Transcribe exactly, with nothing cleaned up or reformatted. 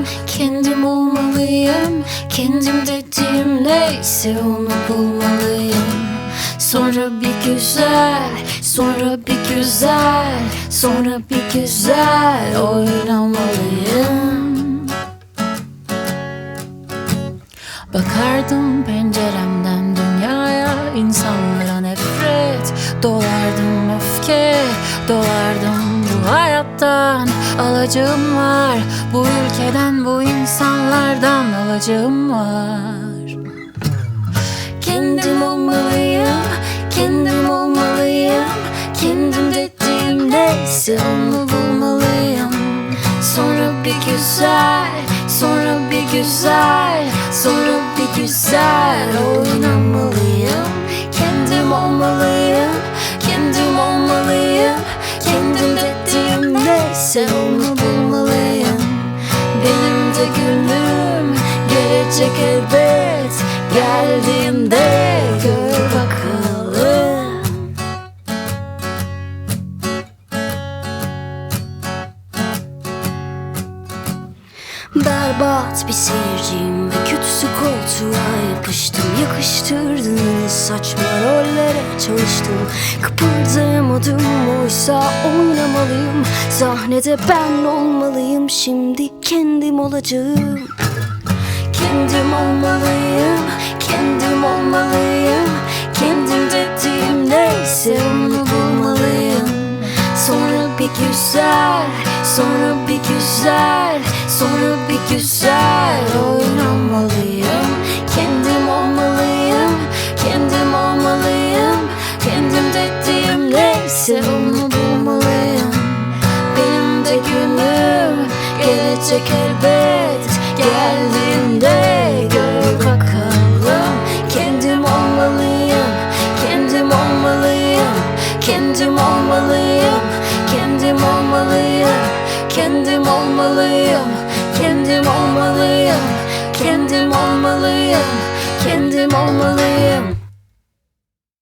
kendim olmalıyım. Kendim dediğim neyse onu bulmalıyım. Sonra bir güzel, sonra bir güzel, sonra bir güzel oynamalıyım. Bakardım penceremden dünyaya, insanlara nefret dolardım, öfke dolardım. Bu hayattan alacağım var, bu ülkeden, bu insanlardan alacağım var. Kendim olmalıyım, kendim olmalıyım. Kendim dediğim neyse onu bulmalıyım. Sonra bir güzel, sonra bir güzel, sonra bir güzel oynamalıyım. Kendim olmalıyım, kendim olmalıyım. Kendim dediğim neyse onu bulmalıyım. Benim de günüm gelecek elbet, geldiğinde gör bakalım. Berbat bir seyirciyim ve kötüsü koltuğa yapıştım. Yakıştırdığınız saçma rollere çalıştım. Kıpırdayamadım, oysa oynamalıyım. Sahnede ben olmalıyım, şimdi kendim olacağım. Kendim olmalıyım, kendim olmalıyım. Kendim dediğim neyse onu bulmalıyım. Sonra bir güzel, sonra bir güzel, sonra bir güzel oynamalıyım. Kendim olmalıyım, kendim olmalıyım. Kendim dediğim neyse onu bulmalıyım. Benim de günüm gelecek elbet, geldiğinde gör bakalım. Kendim olmalıyım, kendim olmalıyım. Kendim olmalıyım, kendim olmalıyım. Kendim olmalıyım, kendim olmalıyım. Kendim olmalıyım, kendim olmalıyım.